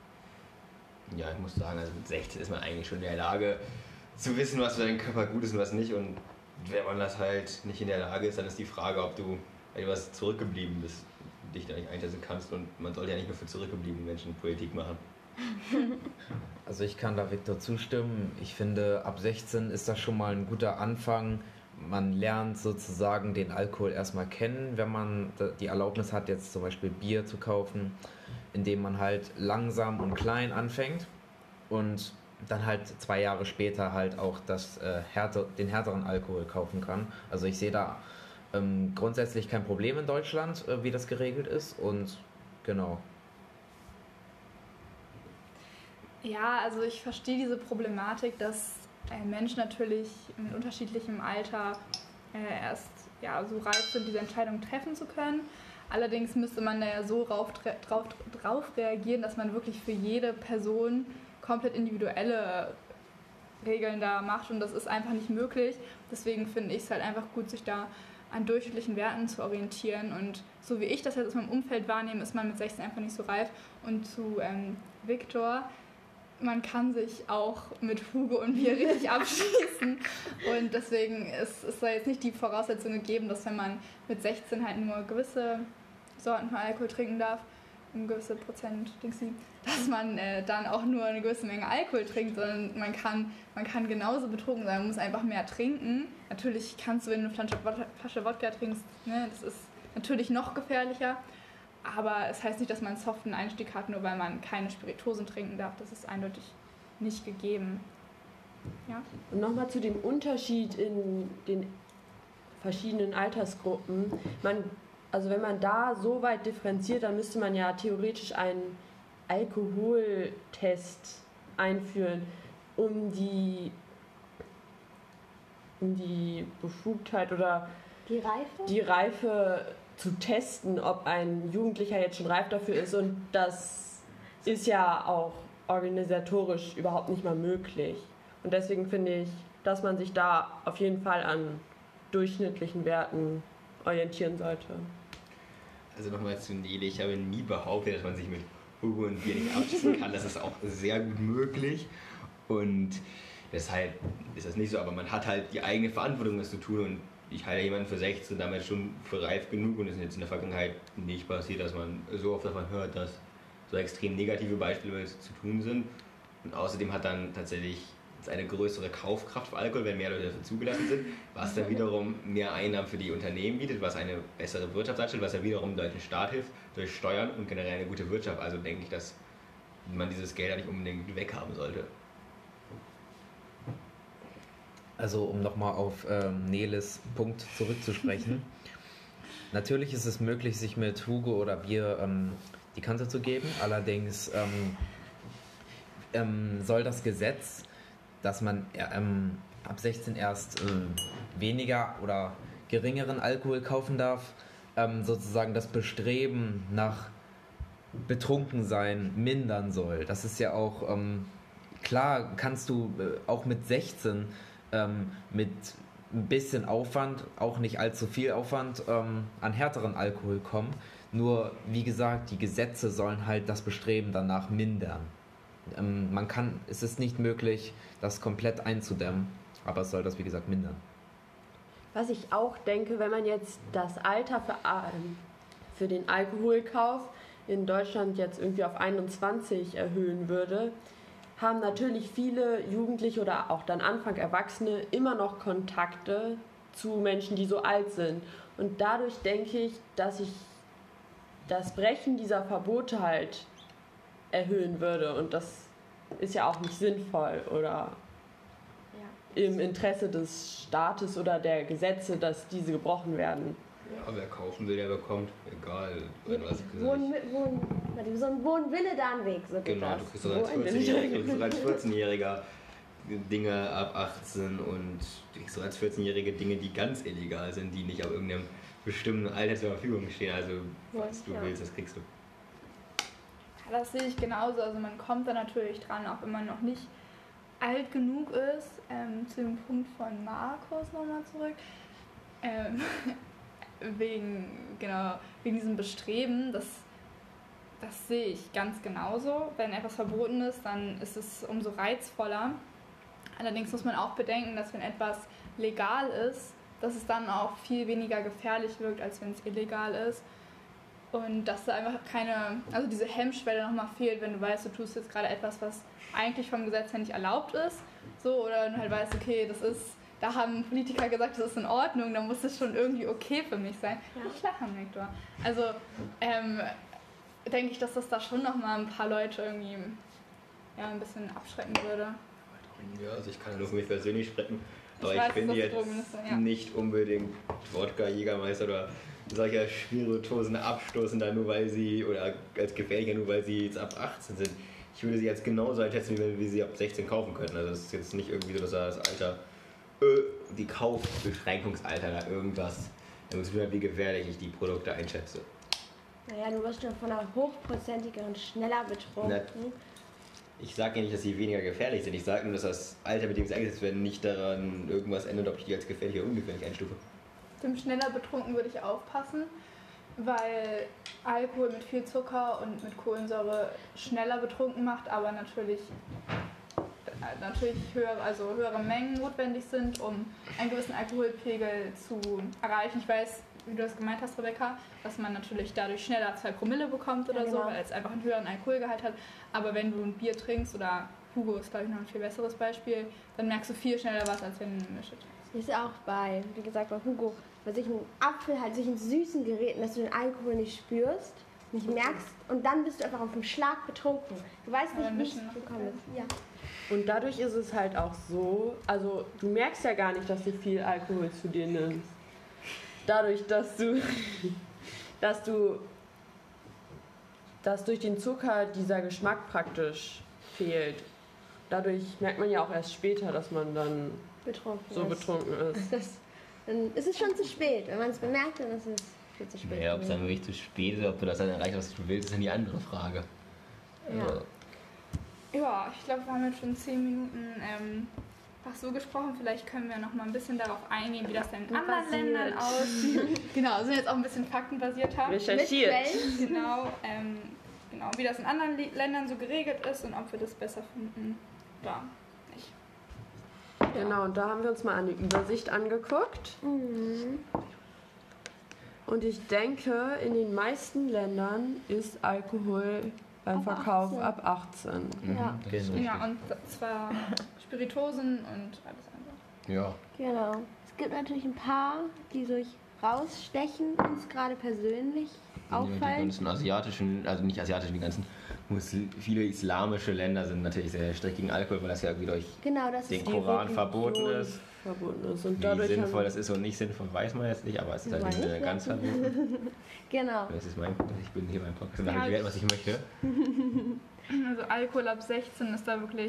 Ja, ich muss sagen, also mit 16 ist man eigentlich schon in der Lage zu wissen, was für deinen Körper gut ist und was nicht. Und wenn man das halt nicht in der Lage ist, dann ist die Frage, ob du etwas zurückgeblieben bist, dich da nicht einschätzen kannst. Und man sollte ja nicht nur für zurückgebliebene Menschen Politik machen. Also ich kann da Victor zustimmen. Ich finde, ab 16 ist das schon mal ein guter Anfang. Man lernt sozusagen den Alkohol erstmal kennen, wenn man die Erlaubnis hat, jetzt zum Beispiel Bier zu kaufen, indem man halt langsam und klein anfängt und dann halt 2 Jahre später halt auch den härteren Alkohol kaufen kann. Also ich sehe da grundsätzlich kein Problem in Deutschland, wie das geregelt ist und genau. Ja, also ich verstehe diese Problematik, dass Menschen natürlich mit unterschiedlichem Alter erst so reif sind, diese Entscheidung treffen zu können. Allerdings müsste man da ja so drauf reagieren, dass man wirklich für jede Person komplett individuelle Regeln da macht und das ist einfach nicht möglich. Deswegen finde ich es halt einfach gut, sich da an durchschnittlichen Werten zu orientieren und so wie ich das jetzt aus meinem Umfeld wahrnehme, ist man mit 16 einfach nicht so reif. Und zu Victor, man kann sich auch mit Hugo und Bier richtig abschießen und deswegen ist da jetzt nicht die Voraussetzung gegeben, dass wenn man mit 16 halt nur gewisse Sorten von Alkohol trinken darf, um gewisse Prozent, dass man dann auch nur eine gewisse Menge Alkohol trinkt, sondern man kann genauso betrunken sein, man muss einfach mehr trinken. Natürlich kannst du, wenn du eine Flasche Wodka trinkst, ne, das ist natürlich noch gefährlicher, aber es heißt nicht, dass man einen soften Einstieg hat, nur weil man keine Spirituosen trinken darf. Das ist eindeutig nicht gegeben. Ja? Und nochmal zu dem Unterschied in den verschiedenen Altersgruppen. Wenn man da so weit differenziert, dann müsste man ja theoretisch einen Alkoholtest einführen, um die Befugtheit oder die Reife zu testen, ob ein Jugendlicher jetzt schon reif dafür ist. Und das ist ja auch organisatorisch überhaupt nicht mal möglich. Und deswegen finde ich, dass man sich da auf jeden Fall an durchschnittlichen Werten orientieren sollte. Also nochmal zu Nele, ich habe nie behauptet, dass man sich mit Hugo und Bier nicht abschießen kann. Das ist auch sehr gut möglich und deshalb ist das nicht so, aber man hat halt die eigene Verantwortung, das zu tun und ich halte jemanden für 16 damit schon für reif genug und es ist jetzt in der Vergangenheit nicht passiert, dass man so oft davon hört, dass so extrem negative Beispiele zu tun sind. Und außerdem hat dann tatsächlich eine größere Kaufkraft für Alkohol, wenn mehr Leute dafür zugelassen sind, was dann wiederum mehr Einnahmen für die Unternehmen bietet, was eine bessere Wirtschaft darstellt, was ja wiederum dem deutschen Staat hilft, durch Steuern und generell eine gute Wirtschaft. Also denke ich, dass man dieses Geld ja nicht unbedingt weghaben sollte. Also um nochmal auf Neles Punkt zurückzusprechen. Natürlich ist es möglich, sich mit Hugo oder Bier die Kante zu geben. Allerdings soll das Gesetz, dass man ab 16 erst weniger oder geringeren Alkohol kaufen darf, sozusagen das Bestreben nach Betrunkensein mindern soll. Das ist ja auch, klar kannst du auch mit 16 mit ein bisschen Aufwand, auch nicht allzu viel Aufwand, an härteren Alkohol kommen. Nur, wie gesagt, die Gesetze sollen halt das Bestreben danach mindern. Es ist nicht möglich, das komplett einzudämmen, aber es soll das, wie gesagt, mindern. Was ich auch denke, wenn man jetzt das Alter für den Alkoholkauf in Deutschland jetzt irgendwie auf 21 erhöhen würde, haben natürlich viele Jugendliche oder auch dann Anfang Erwachsene immer noch Kontakte zu Menschen, die so alt sind. Und dadurch denke ich, dass ich das Brechen dieser Verbote halt erhöhen würde. Und das ist ja auch nicht sinnvoll oder im Interesse des Staates oder der Gesetze, dass diese gebrochen werden. Ja, wer kaufen will, der bekommt. Egal, was ich So ein Wohnwille, da ein Weg. So genau, du kriegst doch als 14-Jähriger Dinge ab 18 und du kriegst doch als 14-Jährige Dinge, die ganz illegal sind, die nicht auf irgendeinem bestimmten Alter zur Verfügung stehen. Also, was du willst, das kriegst du. Ja, das sehe ich genauso. Also man kommt da natürlich dran, auch wenn man noch nicht alt genug ist. Zu dem Punkt von Markus nochmal zurück. Wegen diesem Bestreben, das sehe ich ganz genauso. Wenn etwas verboten ist, dann ist es umso reizvoller. Allerdings muss man auch bedenken, dass wenn etwas legal ist, dass es dann auch viel weniger gefährlich wirkt, als wenn es illegal ist. Und dass da einfach also diese Hemmschwelle nochmal fehlt, wenn du weißt, du tust jetzt gerade etwas, was eigentlich vom Gesetz her nicht erlaubt ist. So, oder du halt weißt, okay, da haben Politiker gesagt, das ist in Ordnung, dann muss es schon irgendwie okay für mich sein. Ja. Ich lache am Nektar. Also denke ich, dass das da schon nochmal ein paar Leute irgendwie ein bisschen abschrecken würde. Ja, also ich kann ja nur für mich persönlich sprechen, aber ich finde jetzt nicht unbedingt Wodka, Jägermeister oder solcher Spirituosen abstoßen, da nur weil sie, oder als gefährlicher nur weil sie jetzt ab 18 sind. Ich würde sie jetzt genauso einschätzen, wie sie ab 16 kaufen können. Also es ist jetzt nicht irgendwie so, dass das Alter, die Kaufbeschränkungsalter oder irgendwas, da muss ich mir, wie gefährlich ich die Produkte einschätze. Naja, du wirst schon von einer hochprozentigeren schneller betrunken. Ich sage ja nicht, dass sie weniger gefährlich sind. Ich sage nur, dass das Alter, mit dem sie eingesetzt werden, nicht daran irgendwas ändert, ob ich die als gefährlich oder ungefährlich einstufe. Dem schneller betrunken würde ich aufpassen, weil Alkohol mit viel Zucker und mit Kohlensäure schneller betrunken macht, aber natürlich höhere Mengen notwendig sind, um einen gewissen Alkoholpegel zu erreichen. Ich weiß, wie du das gemeint hast, Rebecca, dass man natürlich dadurch schneller 2 Promille bekommt oder so, weil es einfach einen höheren Alkoholgehalt hat. Aber wenn du ein Bier trinkst, oder Hugo ist, glaube ich, noch ein viel besseres Beispiel, dann merkst du viel schneller was, als wenn du eine Mische trinkst. Ist auch wie gesagt, bei Hugo, bei solchen Apfel, halt solchen süßen Geräten, dass du den Alkohol nicht spürst, nicht merkst und dann bist du einfach auf dem Schlag betrunken. Du weißt nicht, wie es gekommen ist. Ja. Und dadurch ist es halt auch so, also du merkst ja gar nicht, dass du viel Alkohol zu dir nimmst. Dadurch, dass durch den Zucker dieser Geschmack praktisch fehlt. Dadurch merkt man ja auch erst später, dass man dann betrunken ist. Dann ist es schon zu spät. Wenn man es bemerkt, dann ist es viel zu spät. Naja, ob es dann wirklich zu spät ist, ob du das dann erreichst, was du willst, ist dann die andere Frage. Ja. Ja, ich glaube, wir haben jetzt schon 10 Minuten so gesprochen. Vielleicht können wir noch mal ein bisschen darauf eingehen, wie das denn in anderen Ländern aussieht. Genau, sind jetzt auch ein bisschen faktenbasierter. Recherchiert. Genau, wie das in anderen Ländern so geregelt ist und ob wir das besser finden. Ja, nicht. Genau, und da haben wir uns mal eine Übersicht angeguckt. Mhm. Und ich denke, in den meisten Ländern ist Alkohol beim Verkauf ab 18. Ja. Ja, und zwar Spirituosen und alles andere. Ja. Genau. Es gibt natürlich ein paar, die durch rausstechen, uns gerade persönlich auffallen. Die ganzen asiatischen, also nicht asiatischen, die ganzen viele islamische Länder sind natürlich sehr strikt gegen Alkohol, weil das ja irgendwie durch den Koran verboten ist. Und wie sinnvoll das ist und nicht sinnvoll, weiß man jetzt nicht, aber es ist halt nicht ganz verboten. Genau. Das ist ich bin hier beim Podcast und habe gewählt, was ich möchte. Also Alkohol ab 16 ist da wirklich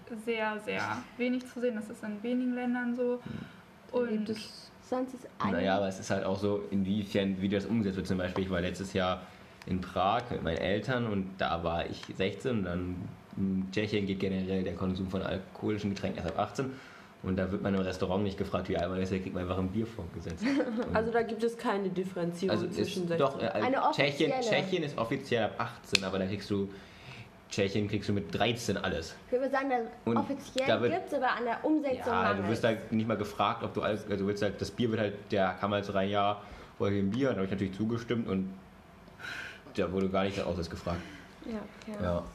sehr, sehr wenig zu sehen. Das ist in wenigen Ländern so. Und sonst ist eine. Naja, aber es ist halt auch so, inwiefern, wie das umgesetzt wird. Zum Beispiel, ich war letztes Jahr in Prag mit meinen Eltern und da war ich 16 und dann in Tschechien geht generell der Konsum von alkoholischen Getränken erst ab 18 und da wird man im Restaurant nicht gefragt, wie alt man ist, da kriegt man einfach ein Bier vorgesetzt. Also da gibt es keine Differenzierung Also zwischen ist doch, offizielle. Tschechien ist offiziell ab 18, aber da kriegst du mit 13 alles. Ich würde sagen, Und offiziell da wird- gibt es, aber an der Umsetzung Ja, du mangelt. wirst da nicht mal gefragt, ob du alles, also willst halt, das Bier wird halt, der kam halt so rein, ja, wollte ich ein Bier, und da habe ich natürlich zugestimmt und da wurde gar nicht aus gefragt. Ja.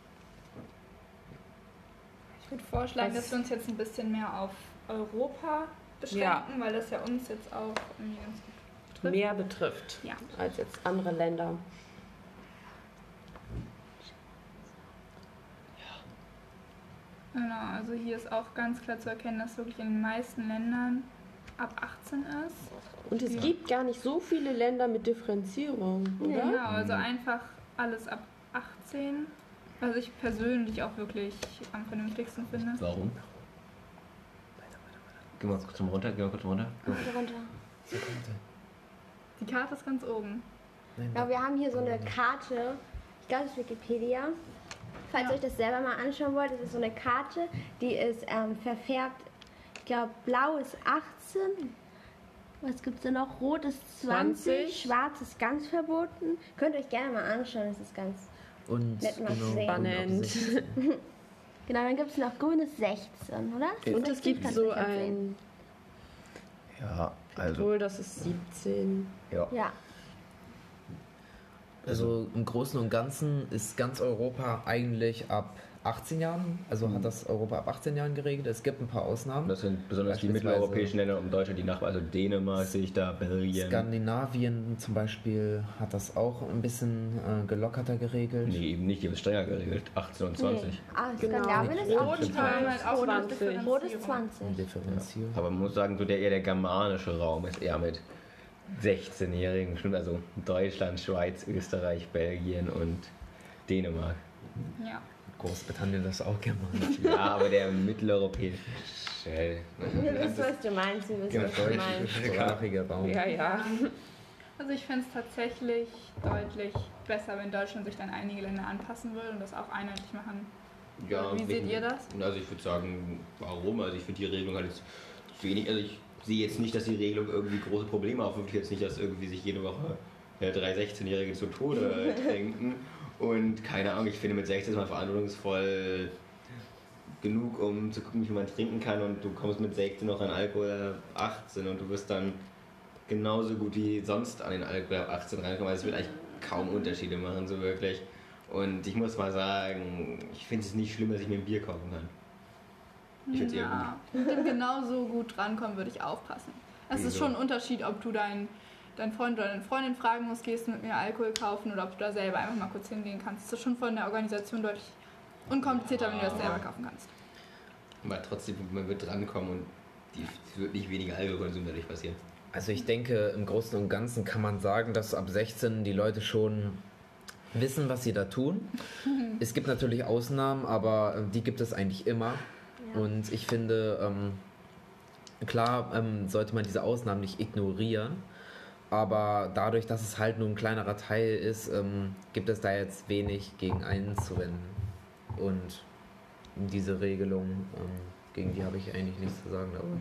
ich würde vorschlagen, dass wir uns jetzt ein bisschen mehr auf Europa beschränken, weil das ja uns jetzt auch irgendwie ganz gut betrifft. mehr betrifft Ja. als jetzt andere Länder. Genau, also hier ist auch ganz klar zu erkennen, dass wirklich in den meisten Ländern ab 18 ist. Und es gibt gar nicht so viele Länder mit Differenzierung, oder? Genau, also einfach alles ab 18. Was ich persönlich auch wirklich am vernünftigsten finde. Warum? Geh mal kurz mal runter. Runter. Die Karte ist ganz oben. Ja, wir haben hier so eine Karte, ich glaube, das ist Wikipedia. Falls ihr euch das selber mal anschauen wollt, das ist so eine Karte, die ist verfärbt. Ich glaube, blau ist 18. Was gibt es da noch? Rot ist 20. Schwarz ist ganz verboten. Könnt ihr euch gerne mal anschauen, das ist ganz Und nett mal zu sehen. Spannend. Genau, dann gibt es noch grün ist 16, oder? Und es gibt Kannst du so nicht sehen. ein Ja, also. Petrol, das ist 17. Ja. Also im Großen und Ganzen ist ganz Europa eigentlich ab 18 Jahren, also hat das Europa ab 18 Jahren geregelt. Es gibt ein paar Ausnahmen. Das sind besonders die Beispielsweise mitteleuropäischen Länder um Deutschland, die Nachbarn, also Dänemark sehe ich da, Belgien. Skandinavien zum Beispiel hat das auch ein bisschen gelockerter geregelt. Nee, eben nicht, die haben es strenger geregelt, 18 und 20. Nee. Ah, Genau. Skandinavien ist auch Rot schon haben halt auch eine 20. Rot ist Differenzierung. 20. Differenzierung. Aber man muss sagen, so eher der germanische Raum ist eher mit 16-Jährigen, bestimmt also Deutschland, Schweiz, Österreich, Belgien und Dänemark. Ja. Großbritannien das auch germanisch. Ja, aber der mitteleuropäische. Wir wissen, was du meinst. Wir wissen, was du meinst. Deutschsprachiger Raum. Ja. Also ich fände es tatsächlich deutlich besser, wenn Deutschland sich dann einige Länder anpassen würde und das auch einheitlich machen. Ja, Wie seht ihr das? Also ich würde sagen, warum? Also ich finde die Regelung halt jetzt wenig. Also ich sehe jetzt nicht, dass die Regelung irgendwie große Probleme aufwirft. Jetzt nicht, dass irgendwie sich jede Woche 3 16-Jährige zu Tode trinken. Und keine Ahnung, ich finde mit 16 ist man verantwortungsvoll genug, um zu gucken, wie man trinken kann. Und du kommst mit 16 noch an Alkohol 18 und du wirst dann genauso gut wie sonst an den Alkohol ab 18 reinkommen. Also es wird eigentlich kaum Unterschiede machen, so wirklich. Und ich muss mal sagen, ich finde es nicht schlimm, dass ich mir ein Bier kaufen kann. Ich finde es eher Ja, mit dem genauso gut drankommen würde ich aufpassen. Es ist Wieso? schon ein Unterschied, ob du deinen Freund oder deine Freundin fragen musst, gehst du mit mir Alkohol kaufen oder ob du da selber einfach mal kurz hingehen kannst. Das ist schon von der Organisation deutlich unkomplizierter, wenn du das selber kaufen kannst. gut. Aber trotzdem, man wird drankommen und es wird nicht weniger Alkoholkonsum dadurch passieren. Also ich denke, im Großen und Ganzen kann man sagen, dass ab 16 die Leute schon wissen, was sie da tun. Es gibt natürlich Ausnahmen, aber die gibt es eigentlich immer. Ja. Und ich finde, klar sollte man diese Ausnahmen nicht ignorieren, aber dadurch, dass es halt nur ein kleinerer Teil ist, gibt es da jetzt wenig gegen einzuwenden. Und diese Regelung, gegen die habe ich eigentlich nichts zu sagen dabei.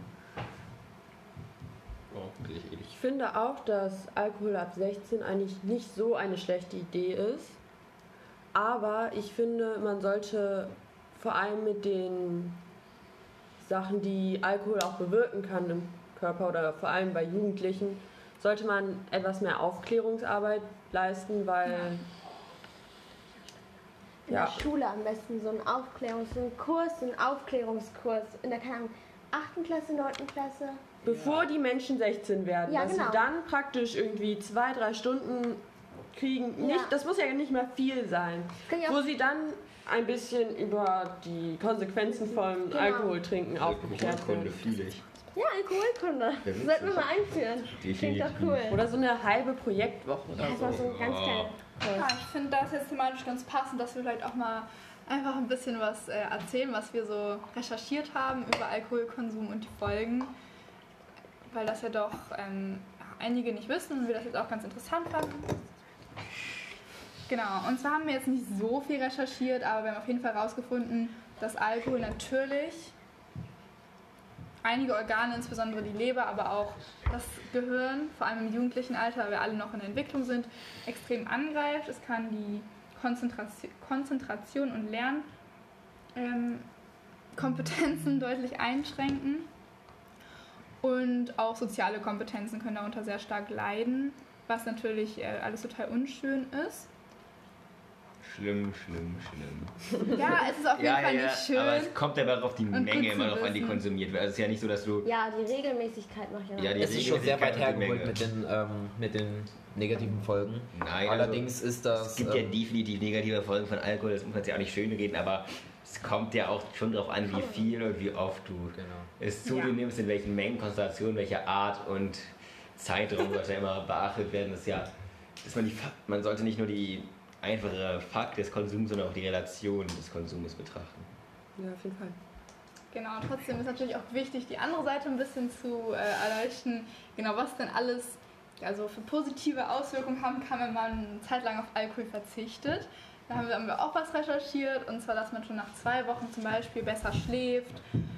Oh, will ich eh nicht. Ich finde auch, dass Alkohol ab 16 eigentlich nicht so eine schlechte Idee ist. Aber ich finde, man sollte vor allem mit den Sachen, die Alkohol auch bewirken kann im Körper oder vor allem bei Jugendlichen, sollte man etwas mehr Aufklärungsarbeit leisten, weil In der Schule am besten so ein Aufklärungskurs in der, keine Ahnung, 8. Klasse, 9. Klasse. bevor die Menschen 16 werden, Ja, dass genau. sie dann praktisch irgendwie 2-3 Stunden kriegen, Ja. nicht, das muss ja nicht mehr viel sein, Kann ich auch- wo sie dann ein bisschen über die Konsequenzen von Genau. Alkoholtrinken aufgeklärt Alkoholkunde werden. viel ich. Ja, Alkoholkunde. Ja, witzig. Sollten wir mal einführen. Klingt doch cool. Oder so eine halbe Projektwoche oder Das war so. so ein ganz kleiner Ja, ich finde das jetzt thematisch ganz passend, dass wir vielleicht auch mal einfach ein bisschen was erzählen, was wir so recherchiert haben über Alkoholkonsum und die Folgen, weil das ja doch einige nicht wissen und wir das jetzt auch ganz interessant fanden. Genau, und zwar haben wir jetzt nicht so viel recherchiert, aber wir haben auf jeden Fall herausgefunden, dass Alkohol natürlich einige Organe, insbesondere die Leber, aber auch das Gehirn, vor allem im jugendlichen Alter, weil wir alle noch in der Entwicklung sind, extrem angreift. Es kann die Konzentration und Lernkompetenzen deutlich einschränken und auch soziale Kompetenzen können darunter sehr stark leiden, was natürlich alles total unschön ist. Schlimm. Ja, es ist auf jeden Fall nicht schön. Aber es kommt aber auf die Menge immer drauf an, die konsumiert wird. Also es ist ja nicht so, dass du... Ja, die Regelmäßigkeit macht ja noch. Ja, Es ist schon sehr weit hergeholt mit den negativen Folgen. Nein, allerdings also, ist das... Es gibt ja definitiv negative Folgen von Alkohol, das muss man ja auch nicht schön reden, aber es kommt ja auch schon darauf an, wie viel und wie oft du es zu dir nimmst, in welchen Mengen, Konzentrationen, welcher Art und Zeitraum sollte ja immer beachtet werden. Das ist ja, man sollte nicht nur die einfache Fakt des Konsums, sondern auch die Relation des Konsums betrachten. Ja, auf jeden Fall. Genau, trotzdem ist natürlich auch wichtig, die andere Seite ein bisschen zu erleuchten, genau, was denn alles also für positive Auswirkungen haben kann, wenn man eine Zeit lang auf Alkohol verzichtet. Da haben wir auch was recherchiert, und zwar, dass man schon nach 2 Wochen zum Beispiel besser schläft.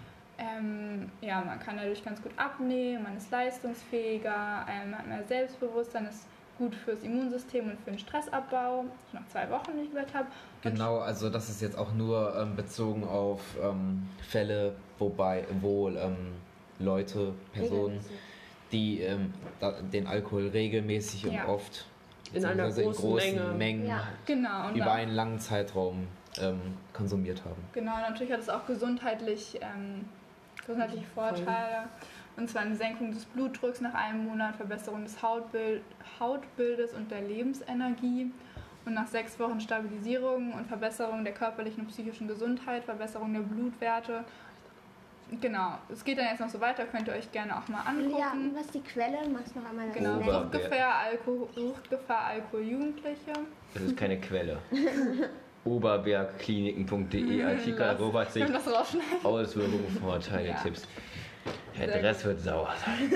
Man kann dadurch ganz gut abnehmen, man ist leistungsfähiger, man hat mehr Selbstbewusstsein, ist gut fürs Immunsystem und für den Stressabbau, was ich nach 2 Wochen nicht gehört habe. Genau, also das ist jetzt auch nur bezogen auf Fälle, wo Leute, Personen, die den Alkohol regelmäßig und oft in einer großen Mengen genau, über einen langen Zeitraum konsumiert haben. Genau, natürlich hat es auch gesundheitliche Vorteile. Und zwar eine Senkung des Blutdrucks nach einem Monat, Verbesserung des Hautbildes und der Lebensenergie. Und nach 6 Wochen Stabilisierung und Verbesserung der körperlichen und psychischen Gesundheit, Verbesserung der Blutwerte. Genau, es geht dann jetzt noch so weiter, könnt ihr euch gerne auch mal angucken. Ja, und was ist die Quelle? Magst du noch einmal das Genau, nennen? Suchtgefahr Alkohol Jugendliche. Das ist keine Quelle. Oberbergkliniken.de Artikel Robert sich Auswirkungen, Vorteile, Tipps. Der Rest wird sauer sein.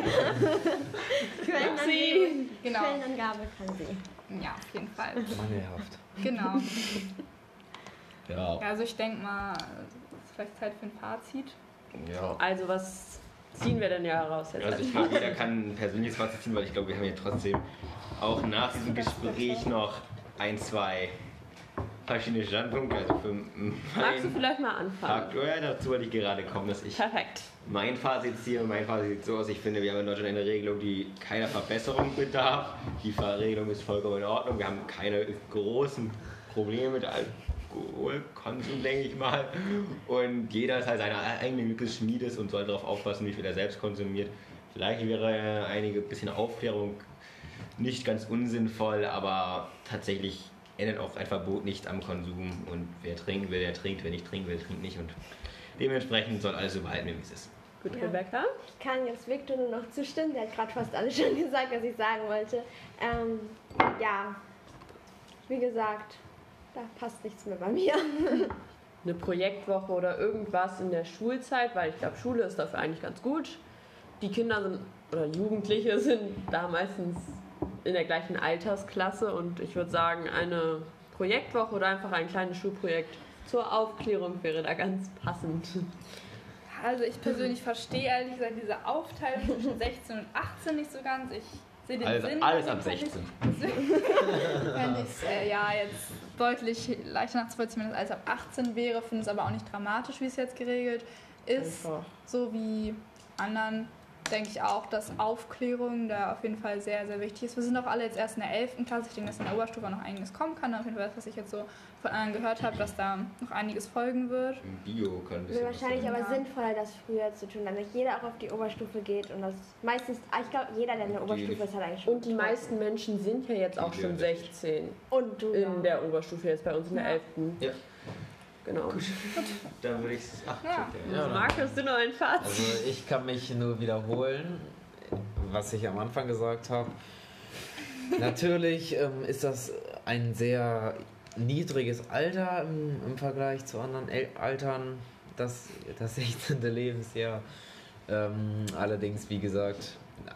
Quellenangabe kann sie. Ja, auf jeden Fall. Mangelhaft. Genau. Ja. Also ich denke mal, es ist vielleicht Zeit für ein Fazit. Ja. Also was ziehen wir denn ja heraus jetzt? Also ich glaube, jeder kann ein persönliches Fazit ziehen, weil ich glaube, wir haben ja trotzdem auch nach diesem Gespräch noch 1, 2 verschiedene Standpunkte. Also für Magst du vielleicht mal anfangen? Faktor, ja, dazu wollte ich gerade kommen, dass ich Perfekt. mein Fazit ziehe. Mein Fazit sieht so aus, ich finde, wir haben in Deutschland eine Regelung, die keiner Verbesserung bedarf. Die Regelung ist vollkommen in Ordnung. Wir haben keine großen Probleme mit Alkoholkonsum, denke ich mal. Und jeder ist halt seine eigene Glücksschmiedes und soll darauf aufpassen, wie viel er selbst konsumiert. Vielleicht wäre einige bisschen Aufklärung nicht ganz unsinnvoll, aber tatsächlich ändert auch ein Verbot nicht am Konsum. Und wer trinken will, der trinkt. Wer nicht trinken will, trinkt nicht. Und dementsprechend soll alles so behalten, wie es ist. Gut, Rebecca? Ich kann jetzt Victor nur noch zustimmen. Der hat gerade fast alles schon gesagt, was ich sagen wollte. Wie gesagt, da passt nichts mehr bei mir. Eine Projektwoche oder irgendwas in der Schulzeit, weil ich glaube, Schule ist dafür eigentlich ganz gut. Die Kinder sind, oder Jugendliche sind da meistens in der gleichen Altersklasse, und ich würde sagen, eine Projektwoche oder einfach ein kleines Schulprojekt zur Aufklärung wäre da ganz passend. Also ich persönlich verstehe ehrlich gesagt diese Aufteilung zwischen 16 und 18 nicht so ganz. Ich sehe den Sinn. Alles ab 16. Fände ich es jetzt deutlich leichter nachzuvollziehen, wenn es alles ab 18 wäre. Finde es aber auch nicht dramatisch, wie es jetzt geregelt ist. Einfach. So wie anderen denke ich auch, dass Aufklärung da auf jeden Fall sehr, sehr wichtig ist. Wir sind auch alle jetzt erst in der 11. Klasse. Ich denke, dass in der Oberstufe noch einiges kommen kann. Auf jeden Fall das, was ich jetzt so von anderen gehört habe, dass da noch einiges folgen wird. Im Bio kann ein bisschen Wäre wahrscheinlich aber sinnvoller, das früher zu tun, damit jeder auch auf die Oberstufe geht. Und das meistens, ich glaube, jeder, der in der Oberstufe ist, hat eigentlich schon. Und die meisten Menschen sind ja jetzt auch schon 16 und du in der Oberstufe, jetzt bei uns in der 11. Ja. Genau. Dann würde ich es. Markus, du noch ein Fazit? Also ich kann mich nur wiederholen, was ich am Anfang gesagt habe. Natürlich ist das ein sehr niedriges Alter im Vergleich zu anderen Altern, das 16. Lebensjahr. Allerdings, wie gesagt,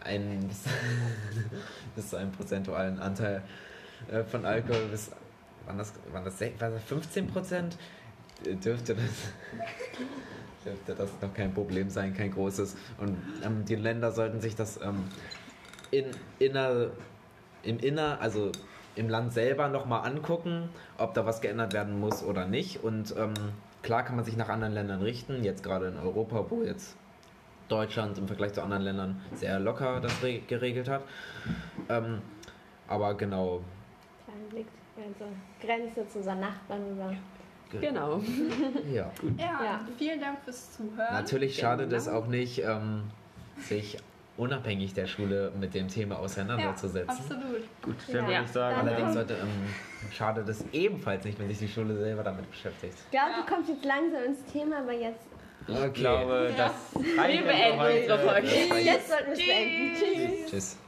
bis zu einem prozentualen Anteil von Alkohol waren das 15%? Dürfte das noch kein Problem sein, kein großes. Und die Länder sollten sich das also im Land selber nochmal angucken, ob da was geändert werden muss oder nicht. Und klar kann man sich nach anderen Ländern richten, jetzt gerade in Europa, wo jetzt Deutschland im Vergleich zu anderen Ländern sehr locker das geregelt hat. Aber genau. Kleinen Blick, also Grenze zu unseren Nachbarn über. Genau. Ja. Ja, vielen Dank fürs Zuhören. Natürlich schadet es auch nicht, sich unabhängig der Schule mit dem Thema auseinanderzusetzen. Ja, absolut. Gut, dann würde ich sagen. Allerdings schadet es ebenfalls nicht, wenn sich die Schule selber damit beschäftigt. Ich glaube, du kommst jetzt langsam ins Thema, aber jetzt. Ich glaube, das Wir beenden unsere Folge. Jetzt sollten wir es beenden. Tschüss. Tschüss.